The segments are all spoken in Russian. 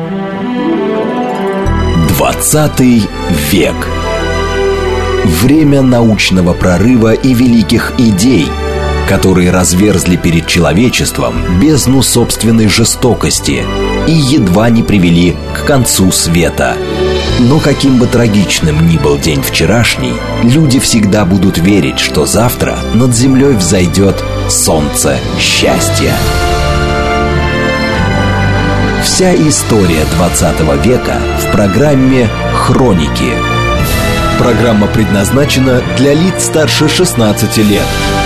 20 век. Время научного прорыва и великих идей, которые разверзли перед человечеством бездну собственной жестокости и едва не привели к концу света. Но каким бы трагичным ни был день вчерашний, люди всегда будут верить, что завтра над землей взойдет солнце счастья. Вся история 20 века в программе «Хроники». Программа предназначена для лиц старше 16 лет.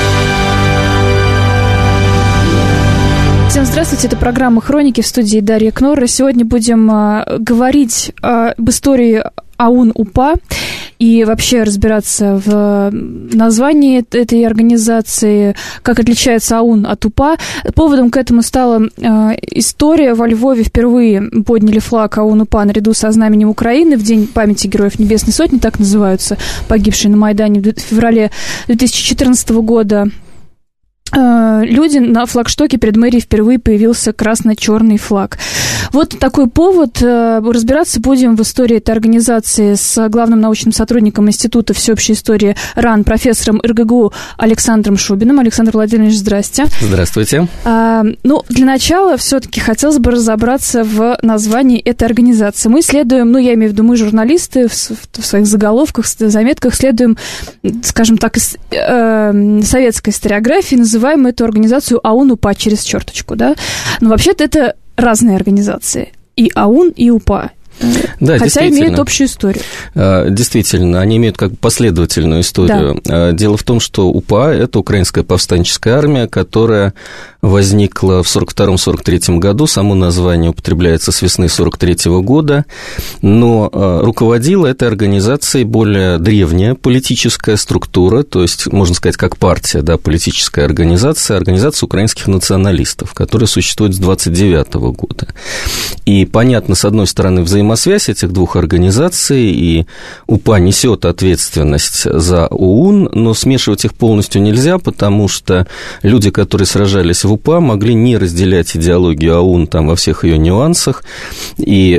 Всем здравствуйте, это программа «Хроники», в студии Дарья Кнорра. Сегодня будем говорить об истории АУН-УПА и вообще разбираться в названии этой организации, как отличается АУН от УПА. Поводом к этому стала история. Во Львове впервые подняли флаг АУН-УПА наряду со знаменем Украины в День памяти Героев Небесной Сотни, так называются погибшие на Майдане в феврале 2014 года. Люди на флагштоке перед мэрией впервые появился красно-черный флаг. Вот такой повод. Разбираться будем в истории этой организации с главным научным сотрудником Института всеобщей истории РАН, профессором РГГУ Александром Шубиным. Александр Владимирович, здрасте. Здравствуйте. Для начала все-таки хотелось бы разобраться в названии этой организации. Мы следуем, я имею в виду, мы журналисты в своих заголовках, заметках следуем, скажем так, советской историографии, называем эту организацию АУН-УПА через черточку, да? Но вообще-то это разные организации. И АУН, и УПА. Да, хотя имеют общую историю. Действительно, они имеют как бы последовательную историю. Да. Дело в том, что УПА – это Украинская повстанческая армия, которая возникла в 1942-1943 году. Само название употребляется с весны 1943 года. Но руководила этой организацией более древняя политическая структура, то есть, можно сказать, как партия, да, политическая организация украинских националистов, которая существует с 1929 года. И понятно, с одной стороны, взаимосвязь этих двух организаций, и УПА несет ответственность за ОУН, но смешивать их полностью нельзя, потому что люди, которые сражались в УПА, могли не разделять идеологию АУН там во всех ее нюансах, и,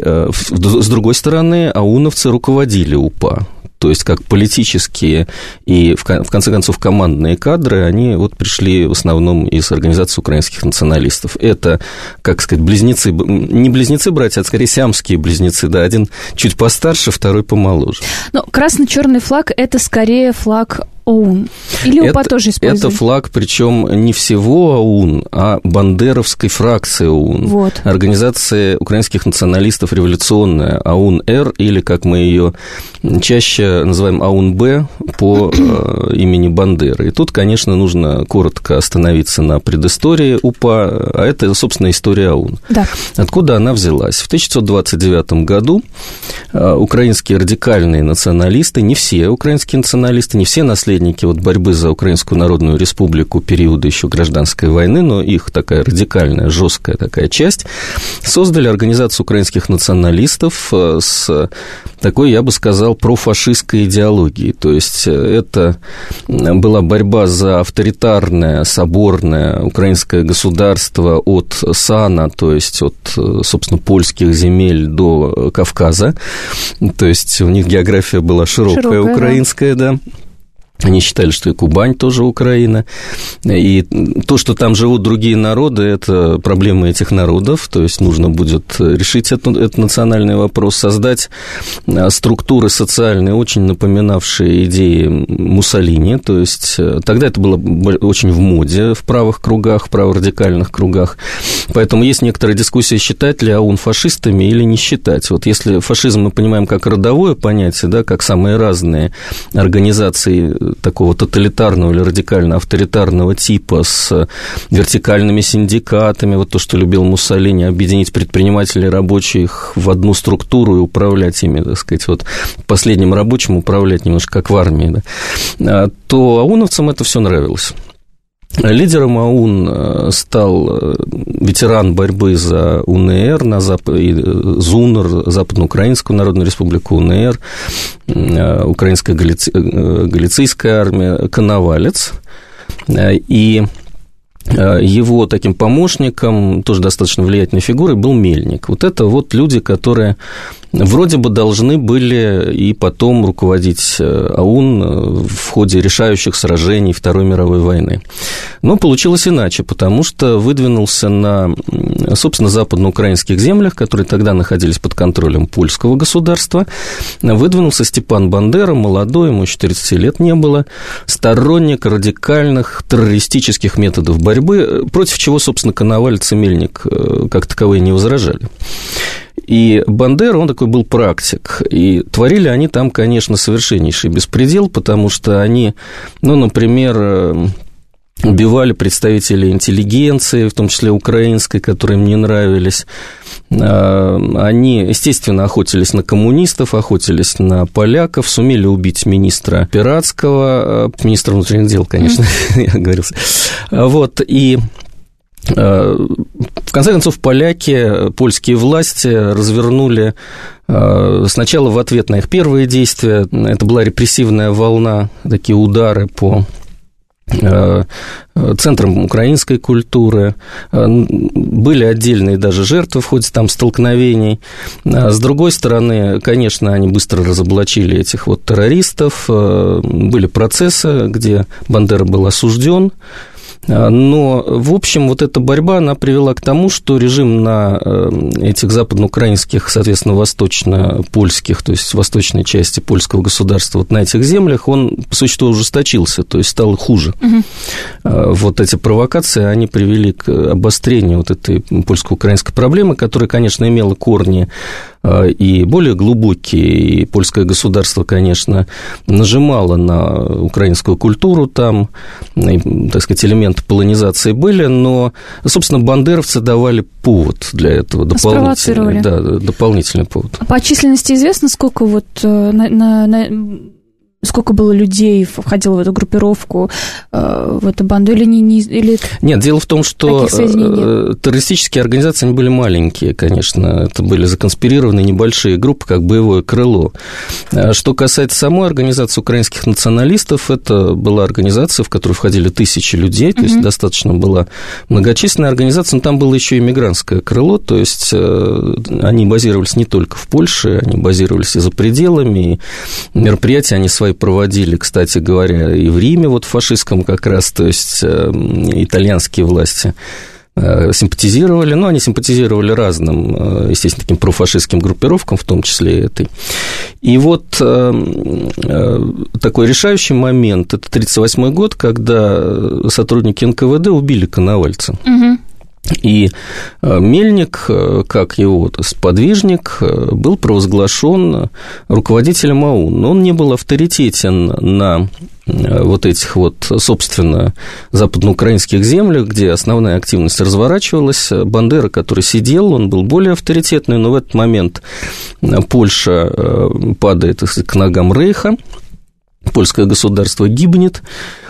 с другой стороны, АУНовцы руководили УПА. То есть, как политические и, в конце концов, командные кадры, они вот пришли в основном из организации украинских националистов. Это, как сказать, близнецы, не близнецы-братья, а скорее сиамские близнецы, да, один чуть постарше, второй помоложе. Но красно-черный флаг – это скорее флаг ОУН. Или УПА тоже используют? Это флаг, причем не всего ОУН, а бандеровской фракции ОУН. Вот. Организация украинских националистов революционная, АУН-Р, или, как мы ее чаще называем, АУН-Б, по имени Бандеры. И тут, конечно, нужно коротко остановиться на предыстории УПА, а это, собственно, история АУН. Да. Откуда она взялась? В 1929 году украинские радикальные националисты, не все украинские националисты, не все наследники борьбы за Украинскую Народную Республику периода еще гражданской войны, но их такая радикальная, жесткая такая часть, создали организацию украинских националистов с такой, я бы сказал, профашистской идеологией. То есть это была борьба за авторитарное, соборное украинское государство от Сана, то есть от, собственно, польских земель до Кавказа. То есть у них география была широкая украинская, да. Они считали, что и Кубань тоже Украина. И то, что там живут другие народы, это проблемы этих народов. То есть нужно будет решить этот национальный вопрос, создать структуры социальные, очень напоминавшие идеи Муссолини. То есть тогда это было очень в моде в правых кругах, в праворадикальных кругах. Поэтому есть некоторая дискуссия, считать ли АУН фашистами или не считать. Вот если фашизм мы понимаем как родовое понятие, да, как самые разные организации такого тоталитарного или радикально-авторитарного типа с вертикальными синдикатами, вот то, что любил Муссолини, объединить предпринимателей и рабочих в одну структуру и управлять ими, так сказать, вот последним рабочим управлять немножко как в армии, да, то ауновцам это все нравилось. Лидером АУН стал ветеран борьбы за УНР, ЗУНР, Западноукраинскую Народную Республику, УНР, Украинская Галицийская армия, Коновалец. И его таким помощником, тоже достаточно влиятельной фигурой, был Мельник. Вот это вот люди, которые вроде бы должны были и потом руководить АУН в ходе решающих сражений Второй мировой войны. Но получилось иначе, потому что выдвинулся на, собственно, западноукраинских землях, которые тогда находились под контролем польского государства, выдвинулся Степан Бандера, молодой, ему еще 30 лет не было, сторонник радикальных террористических методов борьбы, против чего, собственно, Коновалец и Мельник как таковые не возражали. И Бандера, он такой был практик, и творили они там, конечно, совершеннейший беспредел, потому что они, ну, например, убивали представителей интеллигенции, в том числе украинской, которые им не нравились. Они, естественно, охотились на коммунистов, охотились на поляков, сумели убить министра Пиратского, министра внутренних дел, конечно, я оговорился. Вот, и в конце концов, поляки, польские власти развернули сначала в ответ на их первые действия, это была репрессивная волна, такие удары по центрам украинской культуры, были отдельные даже жертвы в ходе там столкновений. С другой стороны, конечно, они быстро разоблачили этих вот террористов, были процессы, где Бандера был осужден. Но, в общем, вот эта борьба, она привела к тому, что режим на этих западноукраинских, соответственно, восточно-польских, то есть восточной части польского государства, вот на этих землях, он, по существу, ужесточился, то есть стало хуже. Вот эти провокации, они привели к обострению вот этой польско-украинской проблемы, которая, конечно, имела корни и более глубокие, и польское государство, конечно, нажимало на украинскую культуру там, и, так сказать, элементы полонизации были, но, собственно, бандеровцы давали повод для этого, дополнительный повод. А по численности известно, сколько вот сколько было людей входило в эту группировку, в эту банду, или не... Или... Нет, дело в том, что террористические организации, они были маленькие, конечно, это были законспирированные небольшие группы, как боевое крыло. Что касается самой организации украинских националистов, это была организация, в которую входили тысячи людей, то есть достаточно была многочисленная организация, но там было еще и мигрантское крыло, то есть они базировались не только в Польше, они базировались и за пределами, и мероприятия они свои проводили, кстати говоря, и в Риме, вот в фашистском как раз, то есть итальянские власти симпатизировали, но они симпатизировали разным, естественно, таким профашистским группировкам, в том числе и этой. И вот такой решающий момент, это 1938 год, когда сотрудники НКВД убили Коновальца. И Мельник, как его сподвижник, был провозглашен руководителем АУН, но он не был авторитетен на вот этих вот, собственно, западноукраинских землях, где основная активность разворачивалась. Бандера, который сидел, он был более авторитетный, но в этот момент Польша падает к ногам Рейха, польское государство гибнет,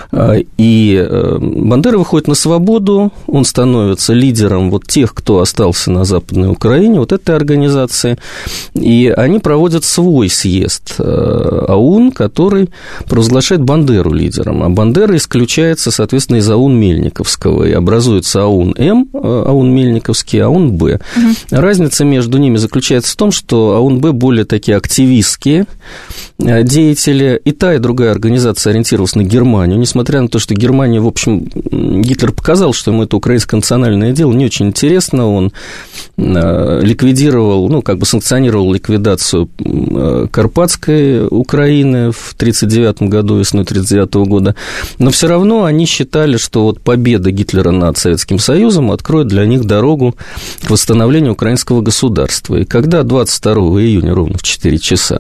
и Бандера выходит на свободу, он становится лидером вот тех, кто остался на Западной Украине, вот этой организации, и они проводят свой съезд АУН, который провозглашает Бандеру лидером, а Бандера исключается, соответственно, из АУН Мельниковского, и образуется АУН-М, АУН Мельниковский, АУН-Б. Разница между ними заключается в том, что АУН-Б более такие активистские деятели, и та, и другая организация ориентировалась на Германию, несмотря на то, что Германия, в общем, Гитлер показал, что ему это украинское национальное дело не очень интересно, он ликвидировал, ну, как бы санкционировал ликвидацию Карпатской Украины в 1939 году, весной 1939 года, но все равно они считали, что вот победа Гитлера над Советским Союзом откроет для них дорогу к восстановлению украинского государства. И когда 22 июня ровно в 4 часа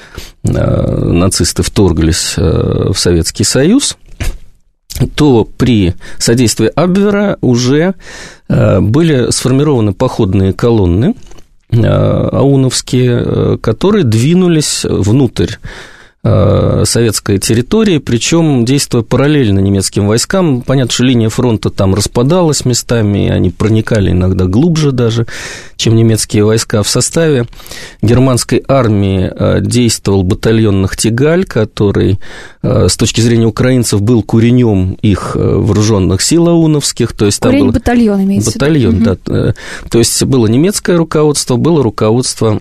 нацисты вторглись в Советский Союз, то при содействии Абвера уже были сформированы походные колонны ауновские, которые двинулись внутрь советской территории, причем действуя параллельно немецким войскам. Понятно, что линия фронта там распадалась местами, они проникали иногда глубже даже, чем немецкие войска. В составе германской армии действовал батальон «Нахтигаль», который с точки зрения украинцев был куренем их вооруженных сил ауновских. То есть курень батальон имеется. Батальон, да. То есть было немецкое руководство, было руководство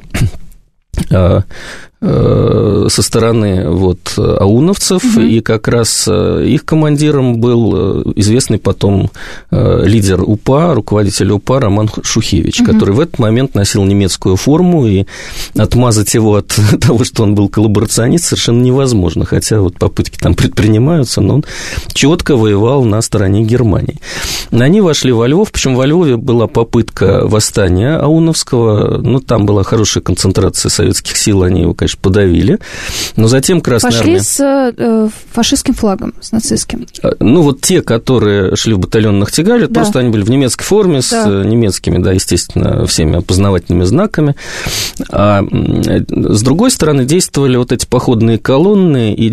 со стороны ауновцев, и как раз их командиром был известный потом лидер УПА, руководитель УПА Роман Шухевич, который в этот момент носил немецкую форму, и отмазать его от того, что он был коллаборационист, совершенно невозможно, хотя попытки там предпринимаются, но он четко воевал на стороне Германии. Они вошли во Львов, причем во Львове была попытка восстания ауновского, там была хорошая концентрация советских сил, они его, конечно, подавили, но затем Красная Армия... Пошли с фашистским флагом, с нацистским. Те, которые шли в батальон «Нахтигаль», просто они были в немецкой форме, с немецкими, естественно, всеми опознавательными знаками. А с другой стороны, действовали эти походные колонны, и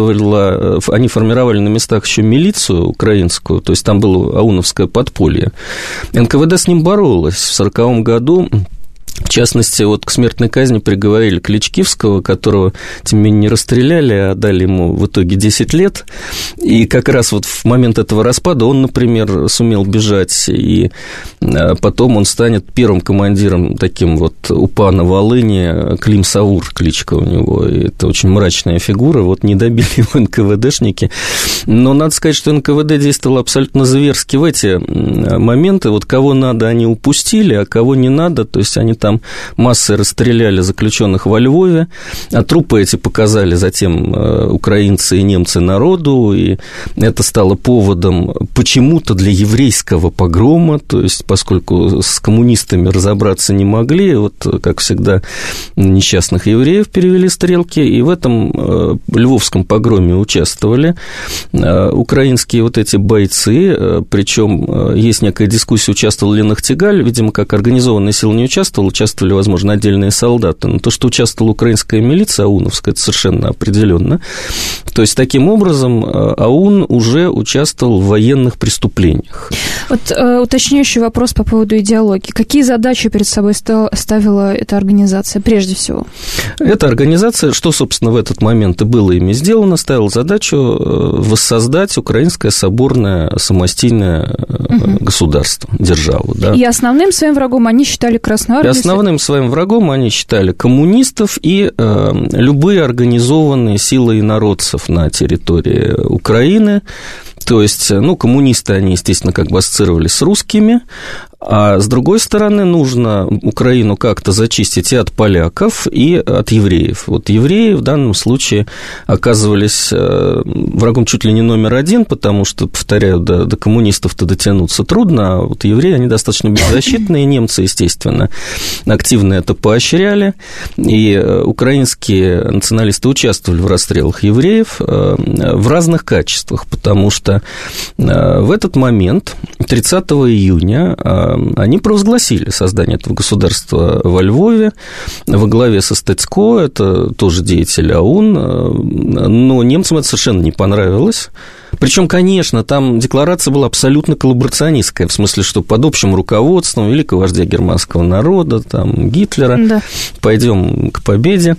они формировали на местах еще милицию украинскую, то есть там было ауновское подполье. НКВД с ним боролось. В 1940 году... В частности, к смертной казни приговорили Кличкивского, которого, тем не менее, не расстреляли, а дали ему в итоге 10 лет. И как раз в момент этого распада он, например, сумел бежать, и потом он станет первым командиром таким УПА на Волыни, Клим Савур, кличка у него. И это очень мрачная фигура, не добили его НКВДшники. Но надо сказать, что НКВД действовало абсолютно зверски в эти моменты. Кого надо, они упустили, а кого не надо, то есть они там массой расстреляли заключенных во Львове, а трупы эти показали затем украинцы и немцы народу, и это стало поводом почему-то для еврейского погрома, то есть поскольку с коммунистами разобраться не могли, как всегда, несчастных евреев перевели стрелки, и в этом львовском погроме участвовали украинские эти бойцы, причем есть некая дискуссия, участвовал ли Нахтигаль, видимо, как организованная сила не участвовали, возможно, отдельные солдаты, но то, что участвовала украинская милиция ауновская, это совершенно определенно. То есть, таким образом, АУН уже участвовал в военных преступлениях. Уточняющий вопрос по поводу идеологии. Какие задачи перед собой ставила эта организация прежде всего? Эта организация, что, собственно, в этот момент и было ими сделано, ставила задачу воссоздать украинское соборное самостийное государство, державу. Да. И основным своим врагом они считали Красную Армию? Основным своим врагом они считали коммунистов и любые организованные силы инородцев на территории Украины. То есть, коммунисты, они, естественно, ассоциировались с русскими, а с другой стороны, нужно Украину как-то зачистить и от поляков, и от евреев. Евреи в данном случае оказывались врагом чуть ли не номер один, потому что, повторяю, до коммунистов-то дотянуться трудно, а евреи, они достаточно беззащитные, немцы, естественно, активно это поощряли, и украинские националисты участвовали в расстрелах евреев в разных качествах, потому что в этот момент, 30 июня, они провозгласили создание этого государства во Львове во главе со Стецко, это тоже деятель АУН, но немцам это совершенно не понравилось. Причем, конечно, там декларация была абсолютно коллаборационистская, в смысле, что под общим руководством великого вождя германского народа, Гитлера, пойдем к победе.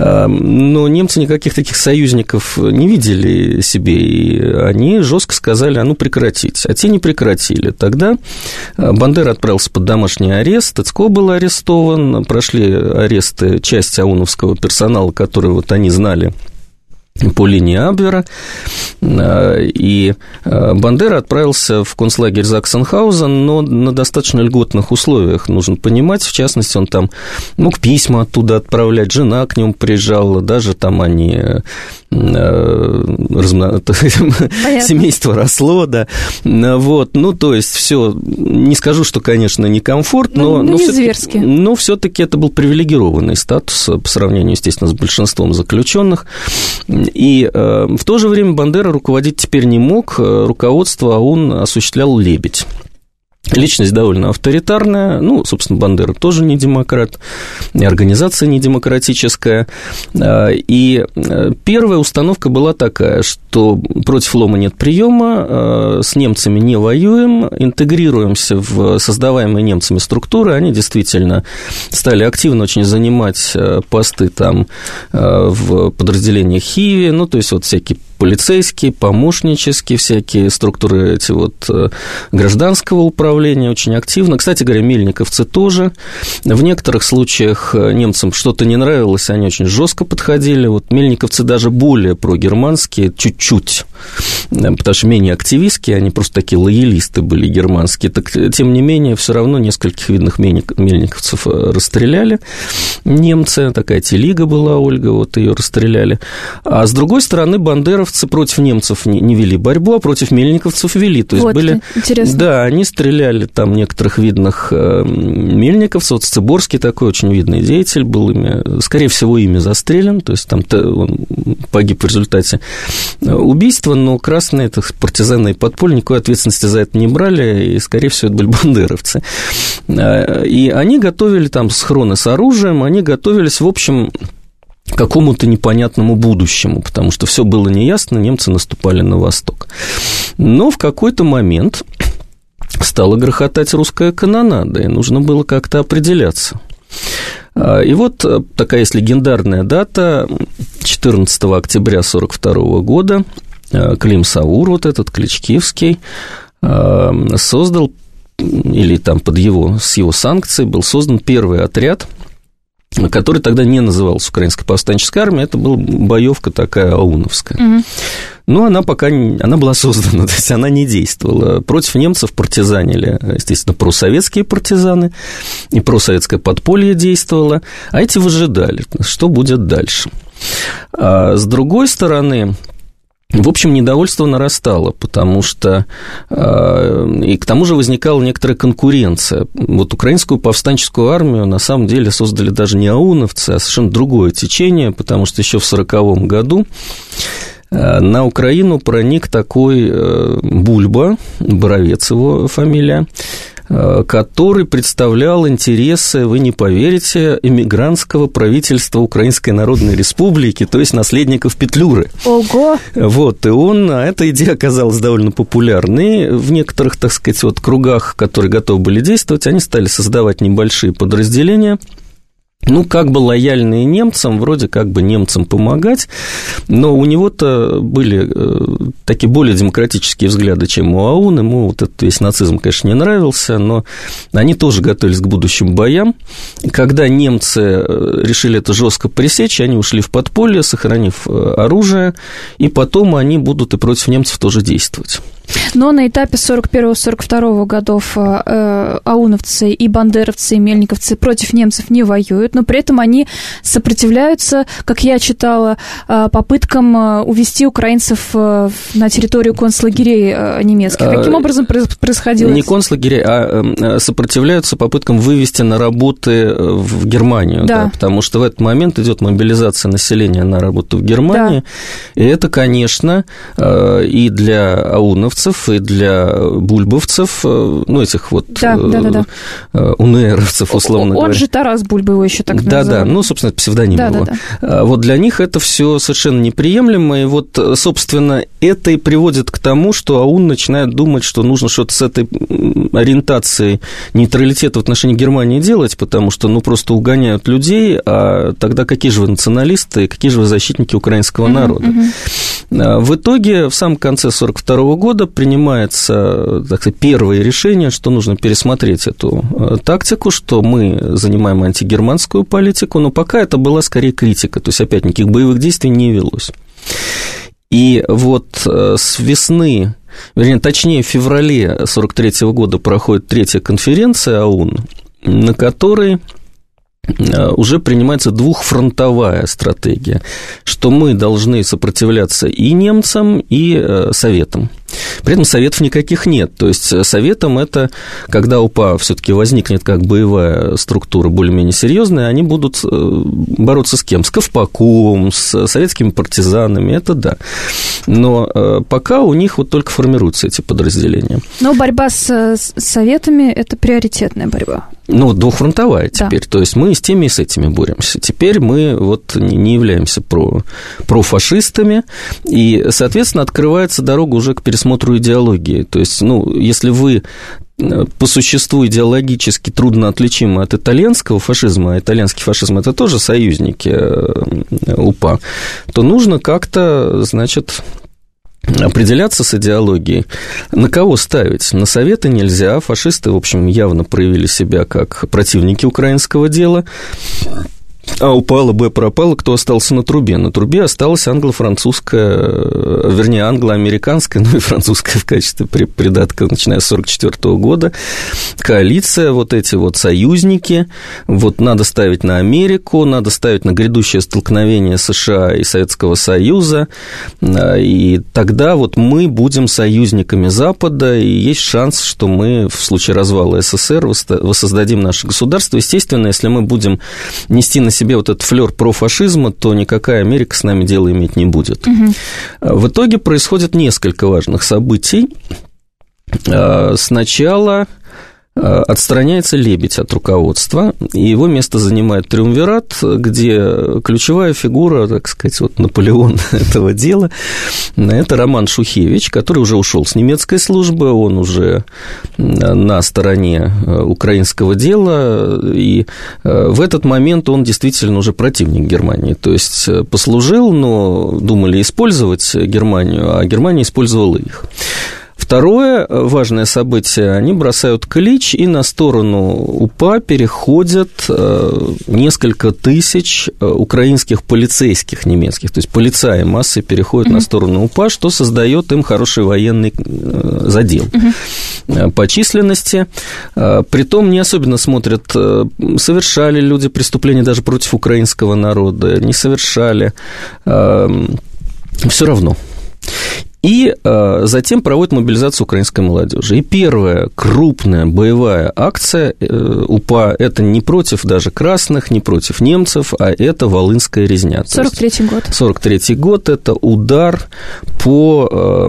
Но немцы никаких таких союзников не видели себе, и они жестко сказали, прекратить. А те не прекратили. Тогда Бандера отправился под домашний арест, Стецко был арестован, прошли аресты части ауновского персонала, который они знали по линии Абвера, и Бандера отправился в концлагерь Заксенхаузен, но на достаточно льготных условиях, нужно понимать, в частности, он там мог письма оттуда отправлять, жена к нему приезжала, даже там они семейство росло, да, то есть все, не скажу, что, конечно, некомфорт, но все-таки это был привилегированный статус по сравнению, естественно, с большинством заключенных. И в то же время Бандера руководить теперь не мог, руководство АУН осуществлял Лебедь. Личность довольно авторитарная, ну, собственно, Бандера тоже не демократ, и организация не демократическая. И первая установка была такая, что против лома нет приема, с немцами не воюем, интегрируемся в создаваемые немцами структуры. Они действительно стали активно очень занимать посты там в подразделениях Хиви, ну, то есть вот всякие полицейские, помощнические, всякие структуры эти вот гражданского управления очень активно. Кстати говоря, мельниковцы тоже. В некоторых случаях немцам что-то не нравилось, они очень жестко подходили. Вот мельниковцы даже более прогерманские, чуть-чуть, потому что менее активистские, они просто такие лоялисты были германские. Так, тем не менее, все равно нескольких видных мельниковцев расстреляли немцы. Такая телига была, Ольга, вот ее расстреляли. А с другой стороны, бандеровцы против немцев не вели борьбу, а против мельниковцев вели. То есть вот, были... Интересно. Да, они стреляли там некоторых видных мельниковцев. Вот Сцеборский такой очень видный деятель был, скорее всего, ими застрелен, то есть там он погиб в результате убийства, но красные, так, партизаны и подполье никакой ответственности за это не брали, и, скорее всего, это были бандеровцы. И они готовили там схроны с оружием, они готовились, в общем, к какому-то непонятному будущему, потому что все было неясно, немцы наступали на восток. Но в какой-то момент стала грохотать русская канонада, и нужно было как-то определяться. И вот такая есть легендарная дата, 14 октября 1942 года, Клим Саур, вот этот Кличкивский, создал, или там с его санкцией был создан первый отряд, который тогда не назывался Украинской повстанческой армией, это была боевка такая ауновская. Угу. Но она была создана, то есть она не действовала. Против немцев партизанили, естественно, просоветские партизаны, и просоветское подполье действовало, а эти выжидали, что будет дальше. А с другой стороны, в общем, недовольство нарастало, потому что и к тому же возникала некоторая конкуренция. Вот украинскую повстанческую армию на самом деле создали даже не ауновцы, а совершенно другое течение, потому что еще в 1940 году на Украину проник такой Бульба, Боровец его фамилия, который представлял интересы, вы не поверите, эмигрантского правительства Украинской Народной Республики, то есть наследников Петлюры. Ого! Вот, и эта идея оказалась довольно популярной. В некоторых, так сказать, вот кругах, которые готовы были действовать, они стали создавать небольшие подразделения, ну, как бы лояльные немцам, вроде как бы немцам помогать, но у него-то были такие более демократические взгляды, чем у АУН, ему вот этот весь нацизм, конечно, не нравился, но они тоже готовились к будущим боям. И когда немцы решили это жестко пресечь, они ушли в подполье, сохранив оружие, и потом они будут и против немцев тоже действовать. Но на этапе 41-42 годов ауновцы и бандеровцы, и мельниковцы против немцев не воюют, но при этом они сопротивляются, как я читала, попыткам увести украинцев на территорию концлагерей немецких. Каким образом происходило это? Не концлагерей, а сопротивляются попыткам вывести на работы в Германию, да, потому что в этот момент идет мобилизация населения на работу в Германии, да. И это, конечно, и для ауновцев, и для бульбовцев, ну, этих вот унеровцев, условно говоря. Он же Тарас Бульба, его еще так называют. Да, ну, собственно, псевдоним его. Да. Вот для них это все совершенно неприемлемо, и вот, собственно, это и приводит к тому, что АУН начинает думать, что нужно что-то с этой ориентацией нейтралитета в отношении Германии делать, потому что, ну, просто угоняют людей, а тогда какие же вы националисты, какие же вы защитники украинского народа? В итоге, в самом конце 1942 года принимается, так сказать, первое решение, что нужно пересмотреть эту тактику, что мы занимаем антигерманскую политику, но пока это была скорее критика, то есть, опять, никаких боевых действий не велось. И вот с весны, вернее, точнее, в феврале 1943 года проходит третья конференция АУН, на которой уже принимается двухфронтовая стратегия, что мы должны сопротивляться и немцам, и Советам. При этом советов никаких нет. То есть советом это, когда УПА все-таки возникнет как боевая структура более-менее серьезная, они будут бороться с кем? С Ковпаком, с советскими партизанами, это да. Но пока у них вот только формируются эти подразделения. Но борьба с советами – это приоритетная борьба. Ну, двухфронтовая теперь. Да. То есть мы и с теми, и с этими боремся. Теперь мы вот не являемся профашистами, и, соответственно, открывается дорога уже к пересмотру идеологии. То есть, ну, если вы по существу идеологически трудно отличимы от итальянского фашизма, а итальянский фашизм – это тоже союзники УПА, то нужно как-то, значит, определяться с идеологией. На кого ставить? На советы нельзя. Фашисты, в общем, явно проявили себя как противники украинского дела. А упало, Б пропало, кто остался на трубе? На трубе осталась англо-французская, вернее, англо-американская, ну и французская в качестве придатка, начиная с 1944 года, коалиция, вот эти вот союзники, вот надо ставить на Америку, надо ставить на грядущее столкновение США и Советского Союза, и тогда вот мы будем союзниками Запада, и есть шанс, что мы в случае развала СССР воссоздадим наше государство. Естественно, если мы будем нести на себе вот этот флёр профашизма, то никакая Америка с нами дело иметь не будет. Угу. В итоге происходит несколько важных событий. Сначала отстраняется Лебедь от руководства, и его место занимает Триумвират, где ключевая фигура, так сказать, вот Наполеон этого дела, это Роман Шухевич, который уже ушел с немецкой службы, он уже на стороне украинского дела, и в этот момент он действительно уже противник Германии, то есть послужил, но думали использовать Германию, а Германия использовала их. Второе важное событие, они бросают клич, и на сторону УПА переходят несколько тысяч украинских полицейских немецких, то есть полицаи массой переходят на сторону УПА, что создает им хороший военный задел по численности. Притом не особенно смотрят, совершали люди преступления даже против украинского народа, не совершали, все равно. И затем проводят мобилизацию украинской молодежи. И первая крупная боевая акция УПА – это не против даже красных, не против немцев, а это Волынская резня. 43-й год. 43-й год – это удар по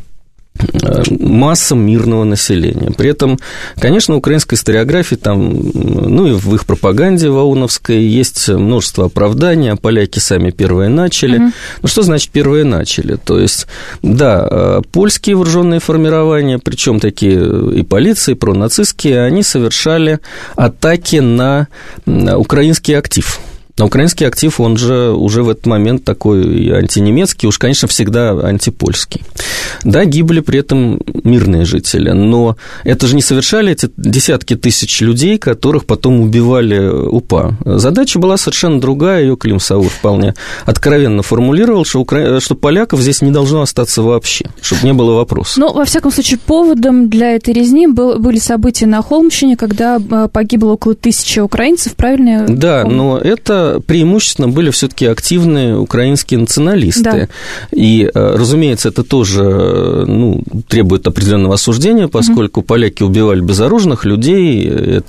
массам мирного населения. При этом, конечно, в украинской историографии, там, ну и в их пропаганде вауновской есть множество оправданий, а поляки сами первые начали. Ну, что значит первые начали? То есть, да, польские вооруженные формирования, причем такие и полиции, и пронацистские, они совершали атаки на украинский актив. А украинский актив, он же уже в этот момент такой и антинемецкий, уж, конечно, всегда антипольский. Да, гибли при этом мирные жители, но это же не совершали эти десятки тысяч людей, которых потом убивали УПА. Задача была совершенно другая, ее Клим Саур вполне откровенно формулировал, что поляков здесь не должно остаться вообще, чтобы не было вопросов. Ну, во всяком случае, поводом для этой резни были события на Холмщине, когда погибло около 1000 украинцев, правильно? Да, но это преимущественно были все-таки активные украинские националисты. Да. И, разумеется, это тоже требует определенного осуждения, поскольку поляки убивали безоружных людей.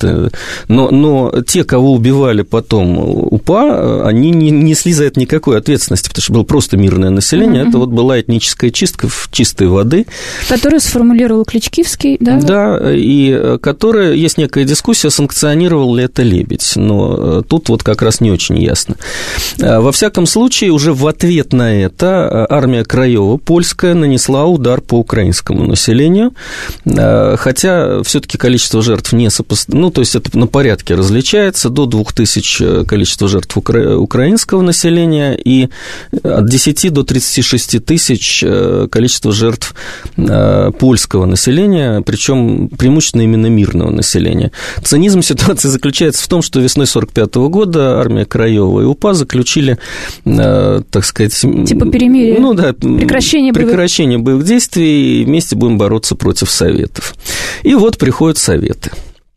Но те, кого убивали потом УПА, они не несли за это никакой ответственности, потому что было просто мирное население. Это вот была этническая чистка в чистой воды. Которую сформулировал Кличкивский, да? Да, и которая, есть некая дискуссия, санкционировал ли это Лебедь. Но тут вот как раз не очень ясно. Во всяком случае, уже в ответ на это армия Краева, польская, нанесла удар по украинскому населению, хотя все-таки количество жертв не сопоставимо, то есть это на порядке различается, до 2000 количество жертв украинского населения и от 10 до 36 тысяч количество жертв польского населения, причем преимущественно именно мирного населения. Цинизм ситуации заключается в том, что весной 1945 года армия Краева и УПА заключили, так сказать... Типа перемирие. Ну да, прекращение боевых действий, и вместе будем бороться против Советов. И вот приходят Советы.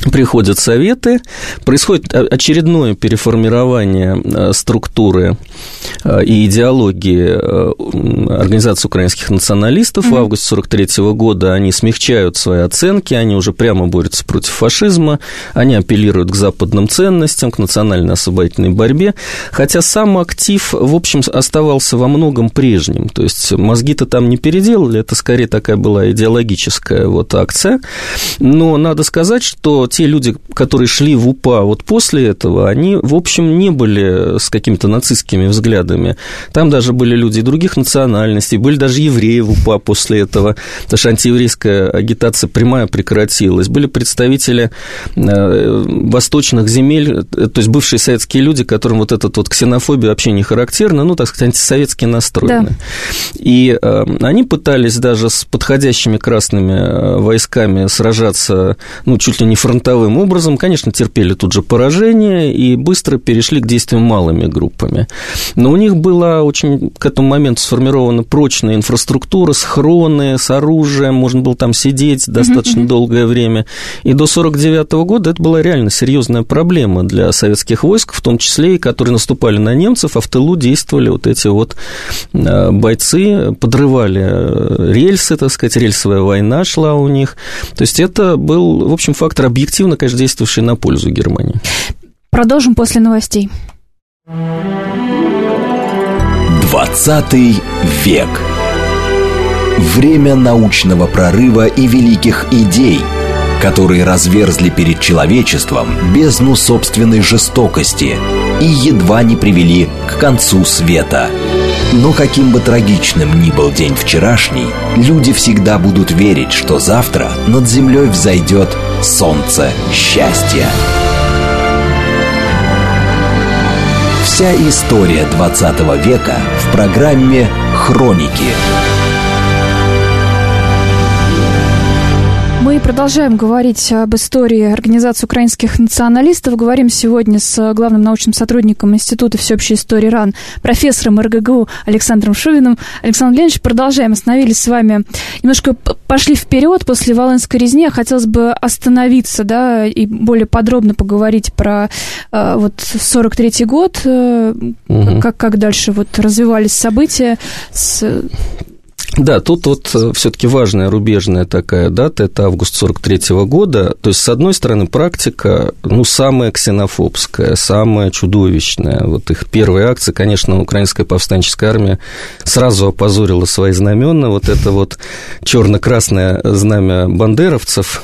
Приходят советы, происходит очередное переформирование структуры и идеологии Организации украинских националистов. В августе 1943 года они смягчают свои оценки, они уже прямо борются против фашизма, они апеллируют к западным ценностям, к национально-освободительной борьбе, хотя сам актив, в общем, оставался во многом прежним, то есть мозги-то там не переделали, это скорее такая была идеологическая вот акция, но надо сказать, что те люди, которые шли в УПА вот после этого, они, в общем, не были с какими-то нацистскими взглядами. Там даже были люди других национальностей, были даже евреи в УПА после этого, потому что антиеврейская агитация прямая прекратилась. Были представители восточных земель, то есть бывшие советские люди, которым вот эта вот ксенофобия вообще не характерна, ну, так сказать, антисоветски настроены. Да. И они пытались даже с подходящими красными войсками сражаться, ну, чуть ли не фронтовым образом, конечно, терпели тут же поражение и быстро перешли к действиям малыми группами. Но у них была очень к этому моменту сформирована прочная инфраструктура, схроны с оружием, можно было там сидеть достаточно долгое время. И до 1949 года это была реально серьезная проблема для советских войск, в том числе и которые наступали на немцев, а в тылу действовали вот эти вот бойцы, подрывали рельсы, так сказать, рельсовая война шла у них. То есть это был, в общем, фактор объективно, конечно, действовавший на пользу Германии. Продолжим после новостей. 20 век. Время научного прорыва и великих идей, которые разверзли перед человечеством бездну собственной жестокости и едва не привели к концу света. Но каким бы трагичным ни был день вчерашний, люди всегда будут верить, что завтра над землей взойдет солнце счастья. Вся история 20 века в программе «Хроники». Мы продолжаем говорить об истории Организации украинских националистов. Говорим сегодня с главным научным сотрудником Института всеобщей истории РАН, профессором РГГУ Александром Шувиным. Александр Леонидович, продолжаем. Остановились с вами, немножко пошли вперед после Волынской резни. Хотелось бы остановиться, да, и более подробно поговорить про вот 43-й год, как дальше вот развивались события Да, тут вот все-таки важная рубежная такая дата, это август 1943 года. То есть, с одной стороны, практика, ну, самая ксенофобская, самая чудовищная. Вот их первые акции, конечно, украинская повстанческая армия сразу опозорила свои знамена. Вот это вот черно-красное знамя бандеровцев,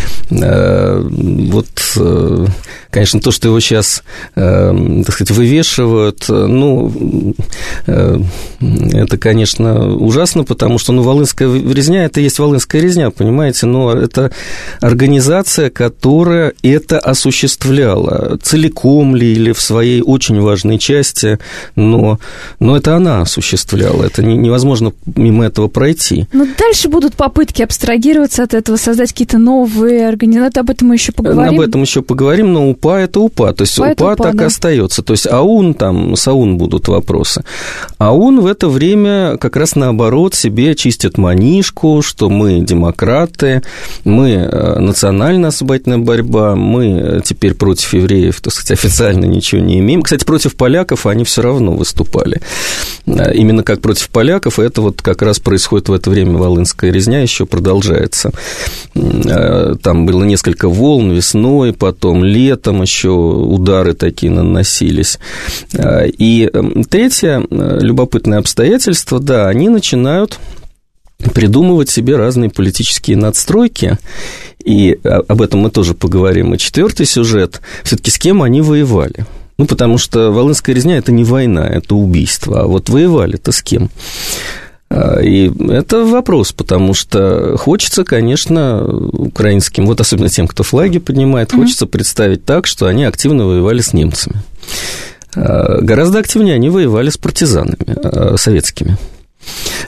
вот, конечно, то, что его сейчас, так сказать, вывешивают, ну, это, конечно, ужасно, потому что, ну, Волынская резня – это есть Волынская резня, понимаете, но это организация, которая это осуществляла, целиком ли или в своей очень важной части, но это она осуществляла, это невозможно мимо этого пройти. Но дальше будут попытки абстрагироваться от этого, создать какие-то новые организации, об этом мы еще поговорим. Об этом еще поговорим, но УПА – это УПА, то есть УПА так и остается, то есть АУН, там, с АУН будут вопросы. АУН в это время как раз наоборот себе чистят манишку, что мы демократы, мы национально-освободительная борьба, мы теперь против евреев, так сказать, официально ничего не имеем. Кстати, против поляков они все равно выступали. Именно как против поляков, и это вот как раз происходит в это время Волынская резня, еще продолжается. Там было несколько волн весной, потом летом еще удары такие наносились. И третье любопытное обстоятельство, да, они начинают придумывать себе разные политические надстройки, и об этом мы тоже поговорим. И четвертый сюжет, все-таки с кем они воевали. Ну, потому что Волынская резня – это не война, это убийство, а вот воевали-то с кем? И это вопрос, потому что хочется, конечно, украинским, вот особенно тем, кто флаги поднимает, хочется представить так, что они активно воевали с немцами. Гораздо активнее они воевали с партизанами советскими.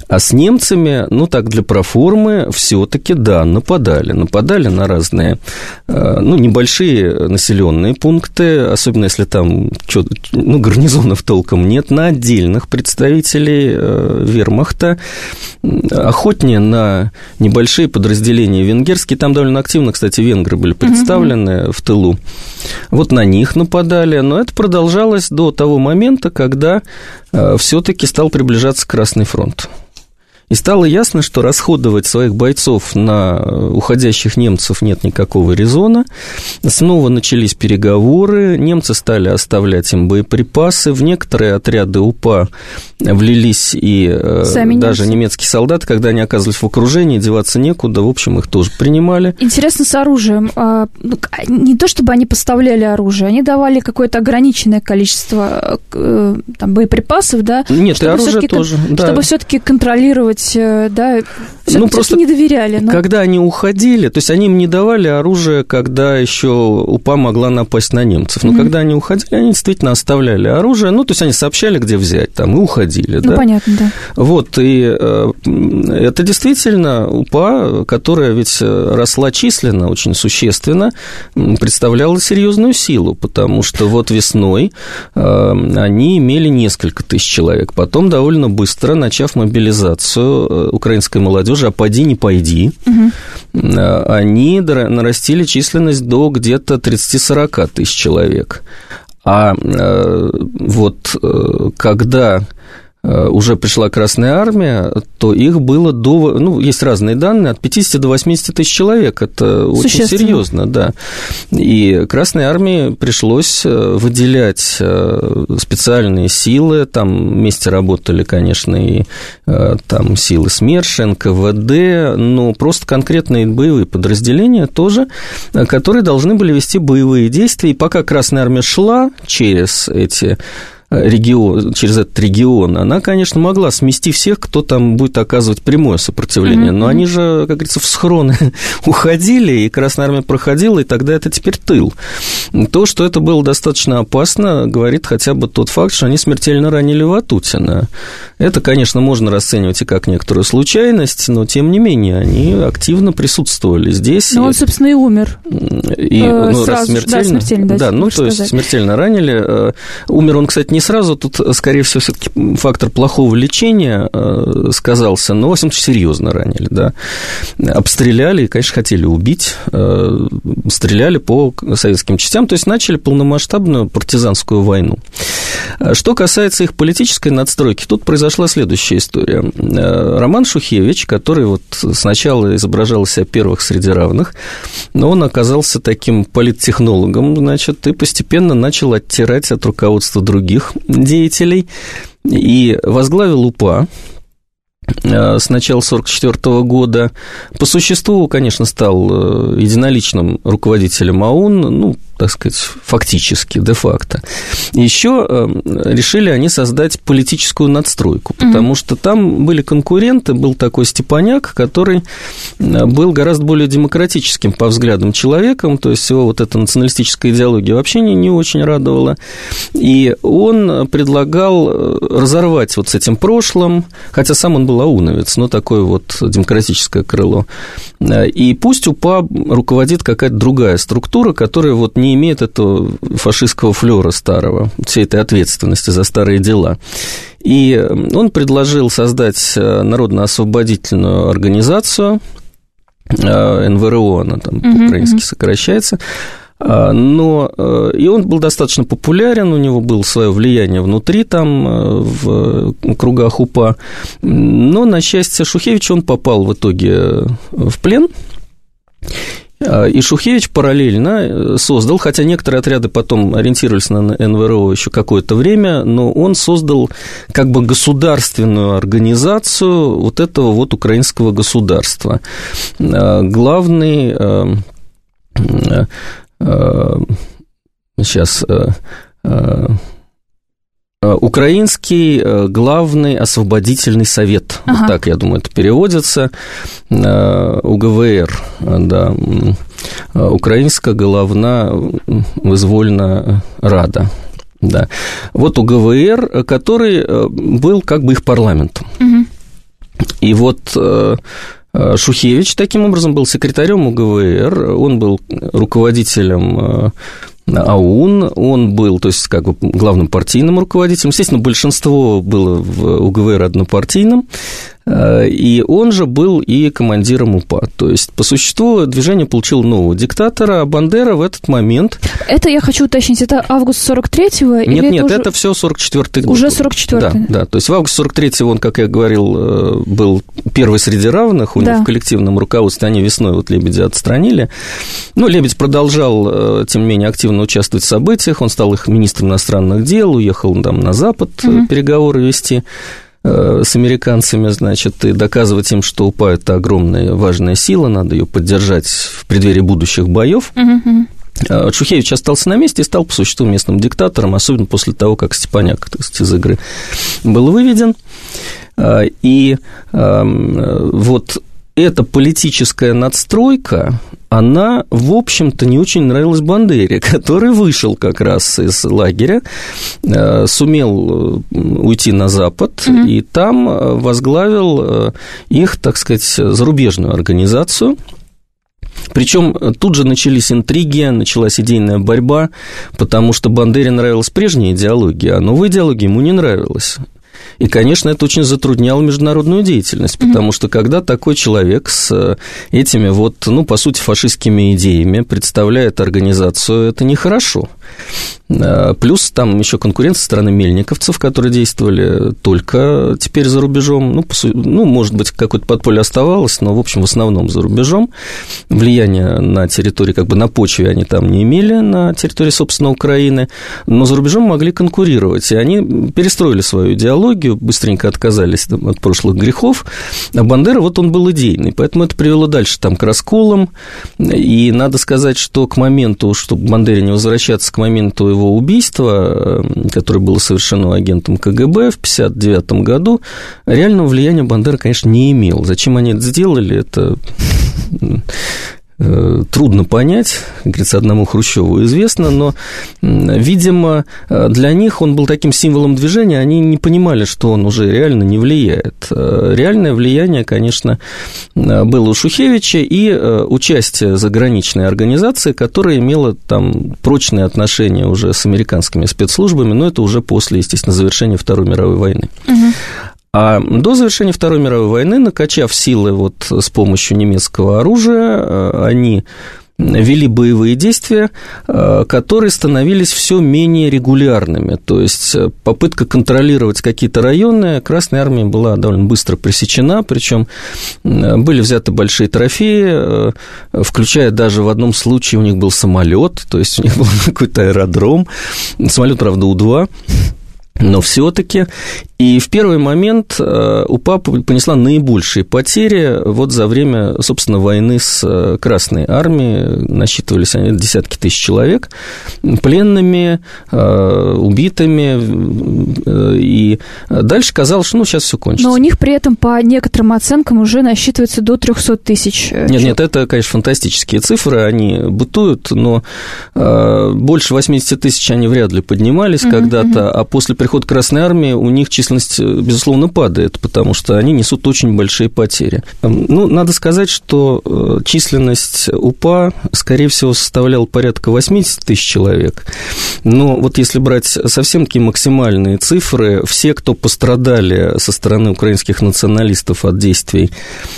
А с немцами, так для проформы, все-таки, да, нападали. Нападали на разные, небольшие населенные пункты, особенно если там гарнизонов толком нет, на отдельных представителей вермахта, охотнее на небольшие подразделения венгерские. Там довольно активно, кстати, венгры были представлены в тылу. Вот на них нападали, но это продолжалось до того момента, когда все-таки стал приближаться Красный фронт. И стало ясно, что расходовать своих бойцов на уходящих немцев нет никакого резона. Снова начались переговоры, немцы стали оставлять им боеприпасы, в некоторые отряды УПА влились и даже немецкие солдаты, когда они оказывались в окружении, деваться некуда, в общем, их тоже принимали. Интересно с оружием. Не то, чтобы они поставляли оружие, они давали какое-то ограниченное количество боеприпасов, да? Нет, и оружие тоже. Чтобы все-таки контролировать, да, просто не доверяли. Но... Когда они уходили, то есть они им не давали оружие, когда еще УПА могла напасть на немцев. Но когда они уходили, они действительно оставляли оружие, то есть они сообщали, где взять, там, и уходили, да? Понятно, да. Вот, и это действительно УПА, которая ведь росла численно, очень существенно, представляла серьезную силу, потому что вот весной они имели несколько тысяч человек. Потом довольно быстро, начав мобилизацию украинской молодежи, а поди не пойди, они нарастили численность до где-то 30-40 тысяч человек. А вот когда уже пришла Красная Армия, то их было есть разные данные, от 50 до 80 тысяч человек. Это очень серьезно, да. И Красной Армии пришлось выделять специальные силы. Там вместе работали, конечно, и там силы СМЕРШ, НКВД, но просто конкретные боевые подразделения тоже, которые должны были вести боевые действия. И пока Красная Армия шла через этот регион, она, конечно, могла смести всех, кто там будет оказывать прямое сопротивление, но они же, как говорится, в схроны уходили, и Красная Армия проходила, и тогда это теперь тыл. То, что это было достаточно опасно, говорит хотя бы тот факт, что они смертельно ранили Ватутина. Это, конечно, можно расценивать и как некоторую случайность, но, тем не менее, они активно присутствовали здесь. Но он, собственно, и умер. Раз смертельно, да, то есть смертельно ранили. Умер он, кстати, не сразу, тут, скорее всего, все-таки фактор плохого лечения сказался, но, в общем, серьезно ранили, да. Обстреляли, и, конечно, хотели убить, стреляли по советским частям, то есть начали полномасштабную партизанскую войну. Что касается их политической надстройки, тут произошла следующая история. Роман Шухевич, который вот сначала изображал себя первых среди равных, но он оказался таким политтехнологом, значит, и постепенно начал оттирать от руководства других деятелей и возглавил УПА с начала 1944 года. По существу, конечно, стал единоличным руководителем АУН, так сказать, фактически, де-факто. Еще решили они создать политическую надстройку, потому что там были конкуренты, был такой Степаняк, который был гораздо более демократическим по взглядам человеком, то есть его вот эта националистическая идеология вообще не очень радовала, и он предлагал разорвать вот с этим прошлым, хотя сам он был ауновец, но такое вот демократическое крыло, и пусть УПА руководит какая-то другая структура, которая вот не имеет этого фашистского флёра старого, всей этой ответственности за старые дела. И он предложил создать Народно-освободительную организацию, НВРО, она там по-украински сокращается, но и он был достаточно популярен, у него было свое влияние внутри там, в кругах УПА, но, на счастье Шухевича, он попал в итоге в плен. И Шухевич параллельно создал, хотя некоторые отряды потом ориентировались на НВРО еще какое-то время, но он создал как бы государственную организацию вот этого вот украинского государства. Главный Украинский главный освободительный совет, вот так, я думаю, это переводится, УГВР, да, Украинская головна вызвольна рада, да. Вот УГВР, который был как бы их парламентом. И вот Шухевич таким образом был секретарем УГВР, он был руководителем АУН, он был, то есть, как бы главным партийным руководителем. Естественно, большинство было в УГВР однопартийным, и он же был и командиром УПА. То есть, по существу, движение получило нового диктатора, а Бандера в этот момент... Это, я хочу уточнить, это август 43-го? Нет, это все 44-й год. Уже 44-й? Да. То есть, в августе 43-го он, как я говорил, был первый среди равных, у него в коллективном руководстве, они весной вот Лебедя отстранили. Но Лебедь продолжал, тем не менее, активно участвовать в событиях, он стал их министром иностранных дел, уехал там на Запад переговоры вести с американцами, значит, и доказывать им, что УПА – это огромная важная сила, надо ее поддержать в преддверии будущих боев. Шухевич остался на месте и стал, по существу, местным диктатором, особенно после того, как Степаняк, так сказать, из игры был выведен. И вот эта политическая надстройка, она, в общем-то, не очень нравилась Бандере, который вышел как раз из лагеря, сумел уйти на Запад, и там возглавил их, так сказать, зарубежную организацию. Причем тут же начались интриги, началась идейная борьба, потому что Бандере нравилась прежняя идеология, а новая идеология ему не нравилась. И, конечно, это очень затрудняло международную деятельность, потому что когда такой человек с этими вот, ну, по сути, фашистскими идеями представляет организацию, это нехорошо. Плюс там еще конкуренция со стороны мельниковцев, которые действовали только теперь за рубежом. Ну, может быть, какое-то подполье оставалось, но, в общем, в основном за рубежом. Влияние на территории, как бы на почве они там не имели, на территории, собственно, Украины, но за рубежом могли конкурировать. И они перестроили свою идеологию, быстренько отказались от прошлых грехов. А Бандера, вот он был идейный, поэтому это привело дальше там к расколам. И надо сказать, что к моменту, чтобы Бандере не возвращаться, к моменту его убийства, которое было совершено агентом КГБ в 1959 году, реального влияния Бандера, конечно, не имел. Зачем они это сделали, это трудно понять, как говорится, одному Хрущеву известно, но, видимо, для них он был таким символом движения, они не понимали, что он уже реально не влияет. Реальное влияние, конечно, было у Шухевича и участие заграничной организации, которая имела там прочные отношения уже с американскими спецслужбами, но это уже после, естественно, завершения Второй мировой войны. А до завершения Второй мировой войны, накачав силы вот с помощью немецкого оружия, они вели боевые действия, которые становились все менее регулярными. То есть попытка контролировать какие-то районы Красной Армии была довольно быстро пресечена, причем были взяты большие трофеи, включая даже в одном случае у них был самолет, то есть у них был какой-то аэродром, самолет, правда, У-2. Но все-таки, и в первый момент УПА понесла наибольшие потери вот за время, собственно, войны с Красной Армией, насчитывались они десятки тысяч человек, пленными, убитыми, и дальше казалось, что сейчас все кончится. Но у них при этом, по некоторым оценкам, уже насчитывается до 300 тысяч. Нет, это, конечно, фантастические цифры, они бытуют, но больше 80 тысяч они вряд ли поднимались когда-то, а после прихода Красной Армии у них численность, безусловно, падает, потому что они несут очень большие потери. Ну, надо сказать, что численность УПА, скорее всего, составляла порядка 80 тысяч человек. Но вот если брать совсем такие максимальные цифры, все, кто пострадали со стороны украинских националистов от действий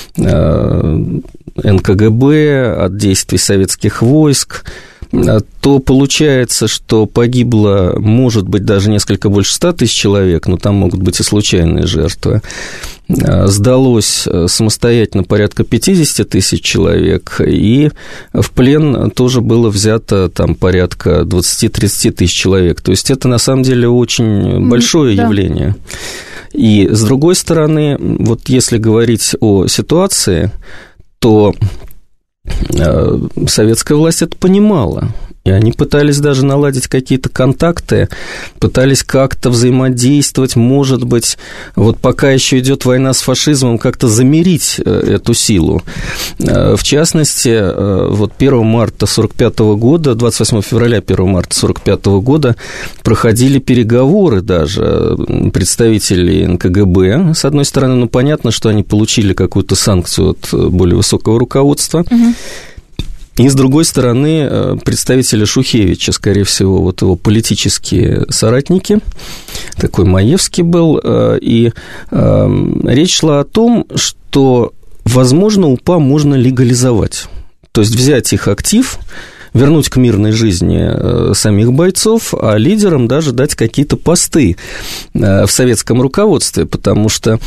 НКГБ, от действий советских войск, то получается, что погибло, может быть, даже несколько больше 100 тысяч человек, но там могут быть и случайные жертвы. Сдалось самостоятельно порядка 50 тысяч человек, и в плен тоже было взято там порядка 20-30 тысяч человек. То есть это, на самом деле, очень большое явление. И, с другой стороны, вот если говорить о ситуации, то советская власть это понимала. И они пытались даже наладить какие-то контакты, пытались как-то взаимодействовать, может быть, вот пока еще идет война с фашизмом, как-то замирить эту силу. В частности, вот 1 марта 1945 года, 28 февраля 1 марта 1945 года проходили переговоры даже представителей НКГБ, с одной стороны, ну, понятно, что они получили какую-то санкцию от более высокого руководства, и, с другой стороны, представители Шухевича, скорее всего, вот его политические соратники, такой Маевский был, и речь шла о том, что, возможно, УПА можно легализовать, то есть взять их актив, вернуть к мирной жизни самих бойцов, а лидерам даже дать какие-то посты в советском руководстве, потому что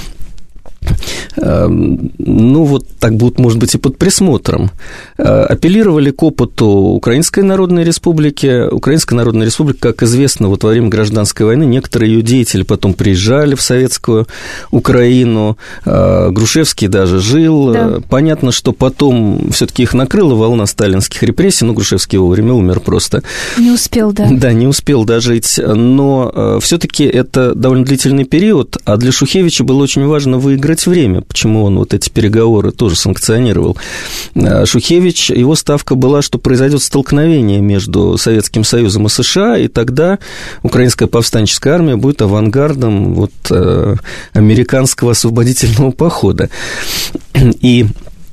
ну, вот так будут, может быть, и под присмотром. Апеллировали к опыту Украинской Народной Республики. Украинская Народная Республика, как известно, вот во время гражданской войны некоторые ее деятели потом приезжали в советскую Украину. Грушевский даже жил. Да. Понятно, что потом все-таки их накрыла волна сталинских репрессий, но Грушевский вовремя умер просто. Не успел, да. Да, не успел дожить, но все-таки это довольно длительный период, а для Шухевича было очень важно выиграть время, почему он вот эти переговоры тоже санкционировал. Шухевич, его ставка была, что произойдет столкновение между Советским Союзом и США, и тогда украинская повстанческая армия будет авангардом вот, американского освободительного похода. И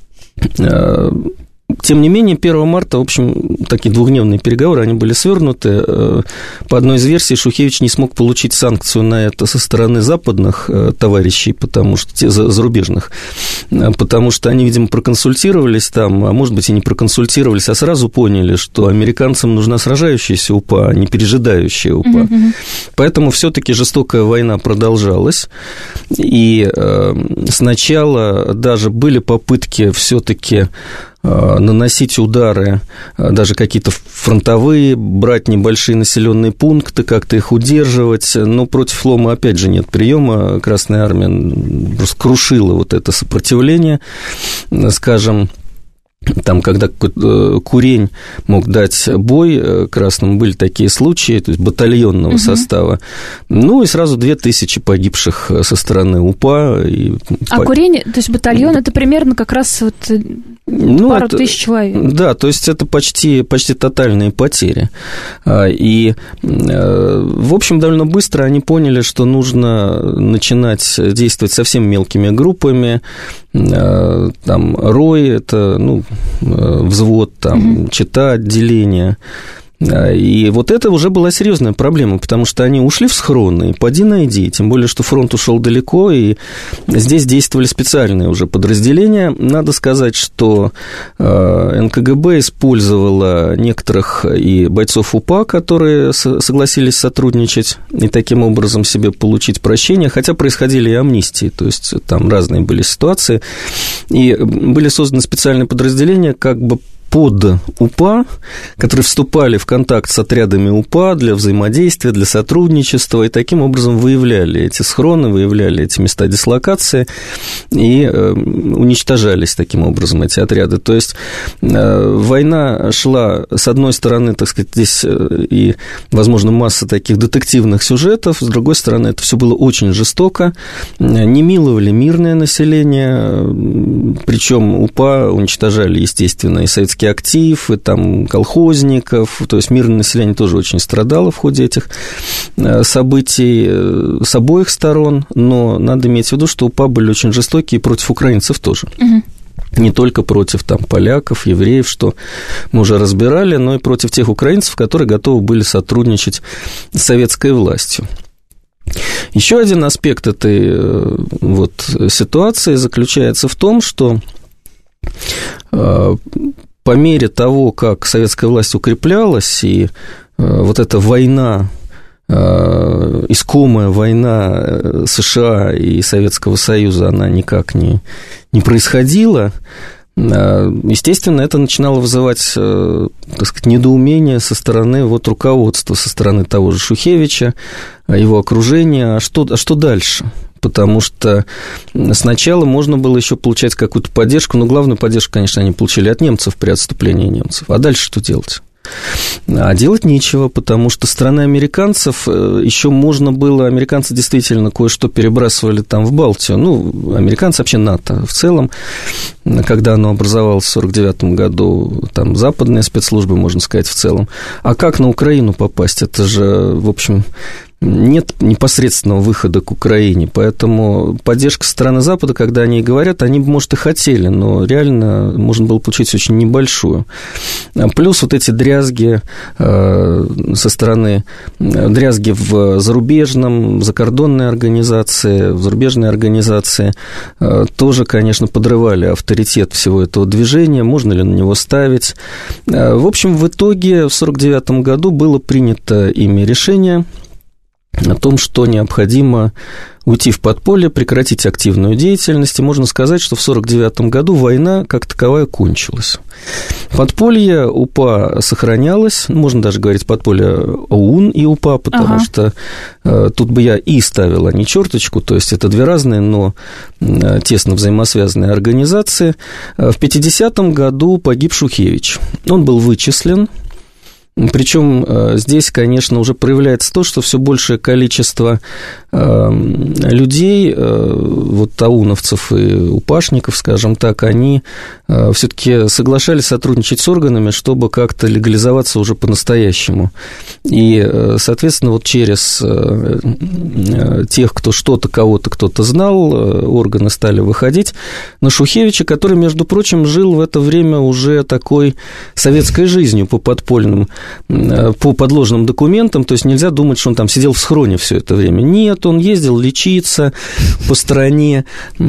тем не менее, 1 марта, в общем, такие двухдневные переговоры, они были свернуты. По одной из версий, Шухевич не смог получить санкцию на это со стороны западных товарищей, потому что, зарубежных, потому что они, видимо, проконсультировались там, а может быть, и не проконсультировались, а сразу поняли, что американцам нужна сражающаяся УПА, а не пережидающая УПА. Поэтому все-таки жестокая война продолжалась, и сначала даже были попытки все-таки наносить удары, даже какие-то фронтовые, брать небольшие населенные пункты, как-то их удерживать, но против лома, опять же, нет приема. Красная армия просто крушила вот это сопротивление, скажем. Там, когда Курень мог дать бой красным, были такие случаи, то есть батальонного состава. Ну, и сразу 2000 погибших со стороны УПА. Курень, то есть батальон, это примерно как раз вот пару тысяч человек. Да, то есть это почти тотальные потери. И, в общем, довольно быстро они поняли, что нужно начинать действовать совсем мелкими группами. Там рой, это, ну, взвод, там, чета, отделение. И вот это уже была серьезная проблема, потому что они ушли в схроны, поди найди, тем более, что фронт ушел далеко, и здесь действовали специальные уже подразделения. Надо сказать, что НКГБ использовала некоторых и бойцов УПА, которые согласились сотрудничать и таким образом себе получить прощение, хотя происходили и амнистии, то есть там разные были ситуации, и были созданы специальные подразделения, как бы под УПА, которые вступали в контакт с отрядами УПА для взаимодействия, для сотрудничества, и таким образом выявляли эти схроны, выявляли эти места дислокации, и уничтожались таким образом эти отряды. То есть война шла, с одной стороны, так сказать, здесь и, возможно, масса таких детективных сюжетов, с другой стороны, это все было очень жестоко, не миловали мирное население, причем УПА уничтожали, естественно, и советские актив, и там колхозников, то есть мирное население тоже очень страдало в ходе этих событий с обоих сторон, но надо иметь в виду, что УПА были очень жестокие против украинцев тоже. Не только против там поляков, евреев, что мы уже разбирали, но и против тех украинцев, которые готовы были сотрудничать с советской властью. Еще один аспект этой вот ситуации заключается в том, что по мере того, как советская власть укреплялась, и вот эта война, искомая война США и Советского Союза, она никак не происходила, естественно, это начинало вызывать, так сказать, недоумение со стороны вот руководства, со стороны того же Шухевича, его окружения, а что дальше? Потому что сначала можно было еще получать какую-то поддержку, но главную поддержку, конечно, они получили от немцев при отступлении немцев. А дальше что делать? А делать нечего, потому что страны американцев еще можно было... Американцы действительно кое-что перебрасывали там в Балтию. Ну, американцы, вообще НАТО в целом, когда оно образовалось в 1949 году, там западные спецслужбы, можно сказать, в целом. А как на Украину попасть? Это же, в общем... Нет непосредственного выхода к Украине, поэтому поддержка со стороны Запада, когда они говорят, они, может, и хотели, но реально можно было получить очень небольшую. Плюс вот эти дрязги со стороны, дрязги в закордонной организации, в зарубежной организации тоже, конечно, подрывали авторитет всего этого движения, можно ли на него ставить. В общем, в итоге в 1949 году было принято ими решение о том, что необходимо уйти в подполье, прекратить активную деятельность, и можно сказать, что в 1949 году война как таковая кончилась. Подполье УПА сохранялось, можно даже говорить подполье ОУН и УПА, потому что тут бы я «и» ставил, а не черточку, то есть это две разные, но тесно взаимосвязанные организации. В 1950 году погиб Шухевич. Он был вычислен. Причем здесь, конечно, уже проявляется то, что все большее количество людей, вот ауновцев и упашников, скажем так, они все-таки соглашались сотрудничать с органами, чтобы как-то легализоваться уже по-настоящему. И, соответственно, вот через тех, кто что-то, кого-то кто-то знал, органы стали выходить на Шухевича, который, между прочим, жил в это время уже такой советской жизнью по подложным документам, то есть нельзя думать, что он там сидел в схроне все это время. Нет, он ездил лечиться по стране,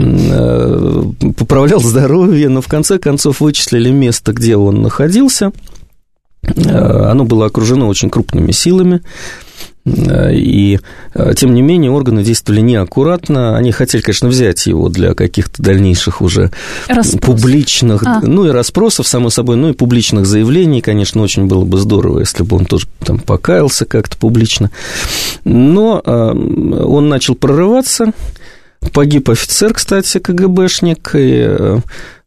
поправлял здоровье, но в конце концов вычислили место, где он находился. Оно было окружено очень крупными силами. И, тем не менее, органы действовали неаккуратно. Они хотели, конечно, взять его для каких-то дальнейших уже публичных, ну и расспросов, само собой, ну и публичных заявлений. Конечно, очень было бы здорово, если бы он тоже там покаялся как-то публично. Но он начал прорываться. Погиб офицер, кстати, КГБшник, и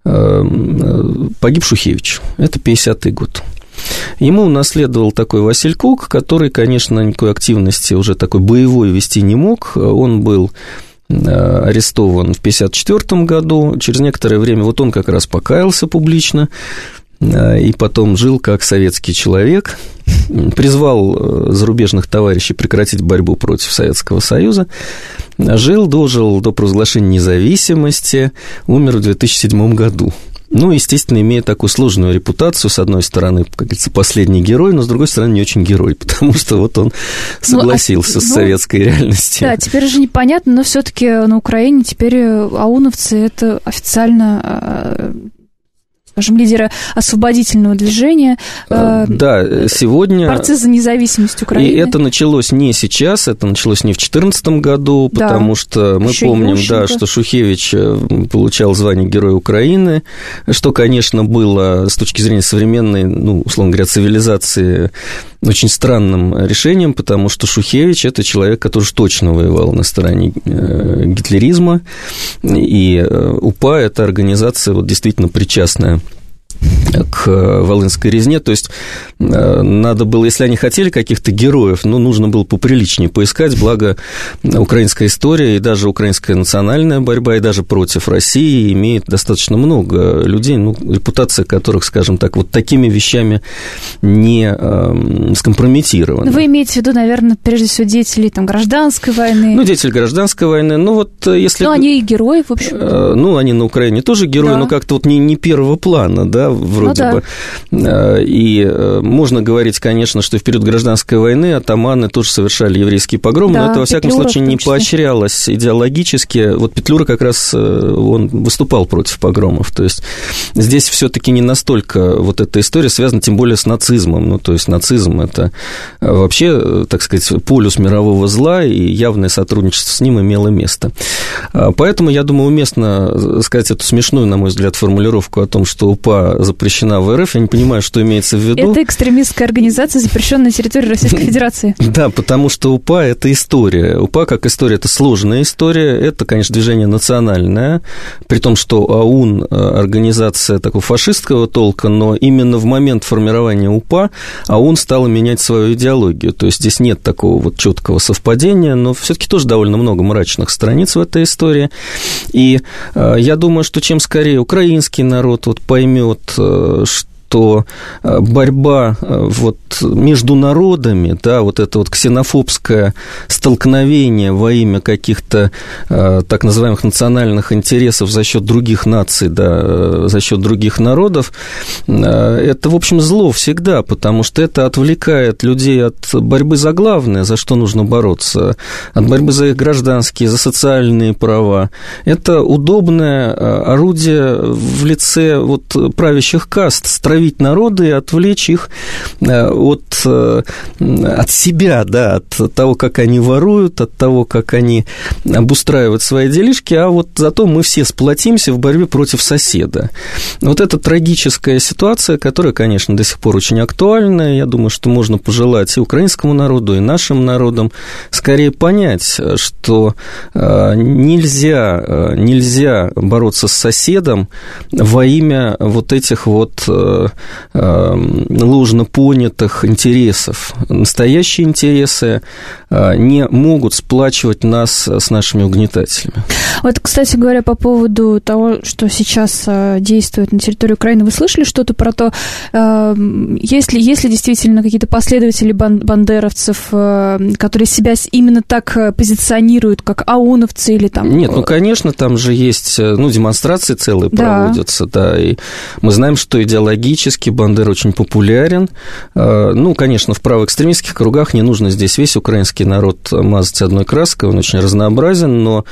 погиб Шухевич. Это 1950-й год. Ему унаследовал такой Василь Кук, который, конечно, никакой активности уже такой боевой вести не мог. Он был арестован в 1954 году. Через некоторое время вот он как раз покаялся публично и потом жил как советский человек, призвал зарубежных товарищей прекратить борьбу против Советского Союза, дожил до провозглашения независимости, умер в 2007 году. Ну, естественно, имея такую сложную репутацию, с одной стороны, как говорится, последний герой, но, с другой стороны, не очень герой, потому что вот он согласился с советской реальностью. Да, теперь же непонятно, но все-таки на Украине теперь ауновцы – это официально, скажем, лидеры освободительного движения. Да, сегодня... Борцы за независимость Украины. И это началось не сейчас, это началось не в 2014 году, потому что мы помним, да, что Шухевич получал звание Героя Украины, что, конечно, было с точки зрения современной, ну, условно говоря, цивилизации очень странным решением, потому что Шухевич – это человек, который уж точно воевал на стороне гитлеризма, и УПА – это организация вот, действительно причастная к Волынской резне, то есть надо было, если они хотели каких-то героев, ну, нужно было поприличнее поискать, благо украинская история и даже украинская национальная борьба, и даже против России имеет достаточно много людей, ну, репутация которых, скажем так, вот такими вещами не скомпрометирована. Вы имеете в виду, наверное, прежде всего деятелей там, гражданской войны? Ну, деятели гражданской войны, ну, вот если... Ну, они и герои, в общем. Ну, они на Украине тоже герои, да. Но как-то вот не первого плана, да, вроде бы. И можно говорить, конечно, что в период гражданской войны атаманы тоже совершали еврейские погромы, но это, во всяком случае, не поощрялось идеологически. Вот Петлюра как раз, он выступал против погромов. То есть здесь все-таки не настолько вот эта история связана, тем более с нацизмом. Ну, то есть нацизм – это вообще, так сказать, полюс мирового зла, и явное сотрудничество с ним имело место. Поэтому, я думаю, уместно сказать эту смешную, на мой взгляд, формулировку о том, что УПА была запрещена в РФ. Я не понимаю, что имеется в виду. Это экстремистская организация, запрещенная на территории Российской Федерации. Да, потому что УПА – это история. УПА как история – это сложная история. Это, конечно, движение национальное, при том, что АУН – организация такого фашистского толка, но именно в момент формирования УПА АУН стала менять свою идеологию. То есть здесь нет такого вот четкого совпадения, но все-таки тоже довольно много мрачных страниц в этой истории. И я думаю, что чем скорее украинский народ вот поймет, что борьба вот между народами, да, вот это вот ксенофобское столкновение во имя каких-то так называемых национальных интересов за счет других наций, да, за счет других народов, это, в общем, зло всегда, потому что это отвлекает людей от борьбы за главное, за что нужно бороться, от борьбы за их гражданские, за социальные права. Это удобное орудие в лице вот правящих каст, стравить народы и отвлечь их от себя, да, от того, как они воруют, от того, как они обустраивают свои делишки, а вот зато мы все сплотимся в борьбе против соседа. Вот это трагическая ситуация, которая, конечно, до сих пор очень актуальна. Я думаю, что можно пожелать и украинскому народу, и нашим народам скорее понять, что нельзя бороться с соседом во имя вот этих вот ложно понятых интересов. Настоящие интересы не могут сплачивать нас с нашими угнетателями. Вот, кстати говоря, по поводу того, что сейчас действует на территории Украины, вы слышали что-то про то, есть ли действительно какие-то последователи бандеровцев, которые себя именно так позиционируют, как ауновцы или там... Нет, ну, конечно, там же есть, демонстрации целые проводятся, да, и мы знаем, что идеологически Бандера очень популярен. Конечно, в правоэкстремистских кругах не нужно здесь весь украинский народ мазать одной краской, он очень разнообразен, но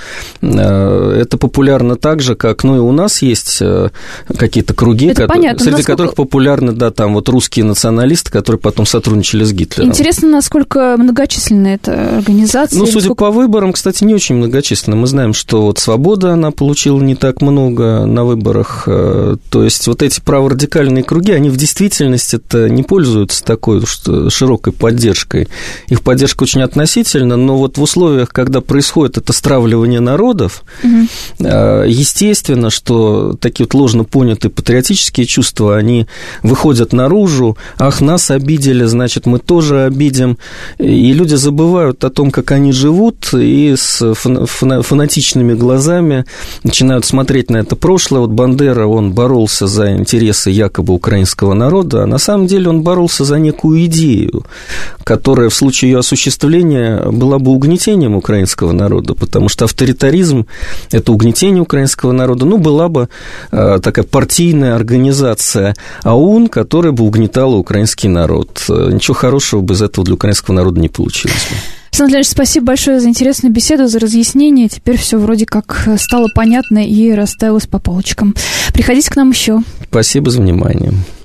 это популярно так же, как, и у нас есть какие-то круги, среди которых популярны, да, там вот русские националисты, которые потом сотрудничали с Гитлером. Интересно, насколько многочисленна эта организация? Судя по выборам, кстати, не очень многочисленно. Мы знаем, что вот «Свобода», она получила не так много на выборах, то есть вот эти праворадикальные круги, они в действительности-то не пользуются такой широкой поддержкой. Их поддержка очень относительна, но вот в условиях, когда происходит это стравливание народов, естественно, что такие вот ложно понятые патриотические чувства, они выходят наружу, ах, нас обидели, значит, мы тоже обидим, и люди забывают о том, как они живут, и с фанатичными глазами начинают смотреть на это прошлое. Вот Бандера, он боролся за интересы якобы украинского народа, а на самом деле он боролся за некую идею, которая в случае ее осуществления была бы угнетением украинского народа, потому что авторитаризм – это угнетение украинского народа, была бы такая партийная организация АУН, которая бы угнетала украинский народ. Ничего хорошего бы из этого для украинского народа не получилось бы. Александр Владимирович, спасибо большое за интересную беседу, за разъяснение. Теперь все вроде как стало понятно и расставилось по полочкам. Приходите к нам еще. Спасибо за внимание.